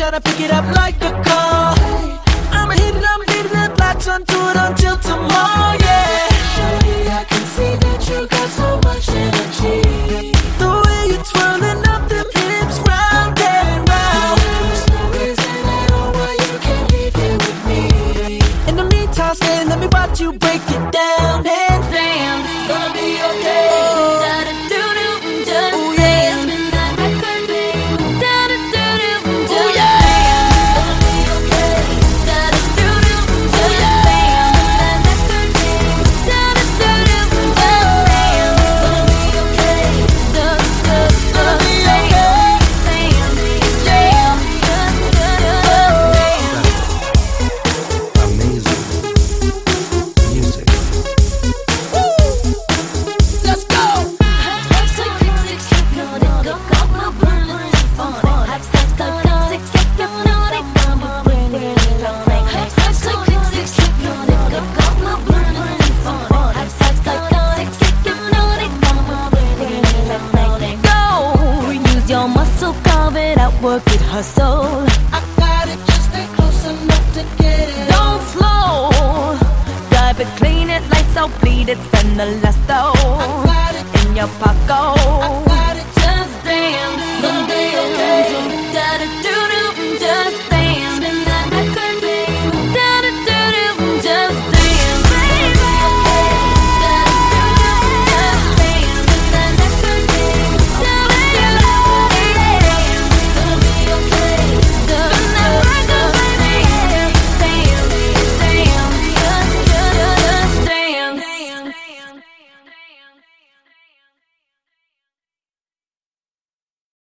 down and pick it up like a call. I'm leaving it, lights on, do it until tomorrow, yeah. Shorty, I can see that you got so much energy. The way you're twirling up them hips round and round. There's no reason at all why you can't leave here with me. In the meantime, stay, let me watch you break it down. And damn, it's gonna be okay. Work it, hustle. I got it, just stay close enough to get it. Don't slow. Drive it, clean it, lights out, bleed it, spend the last dough I got it in your pocket.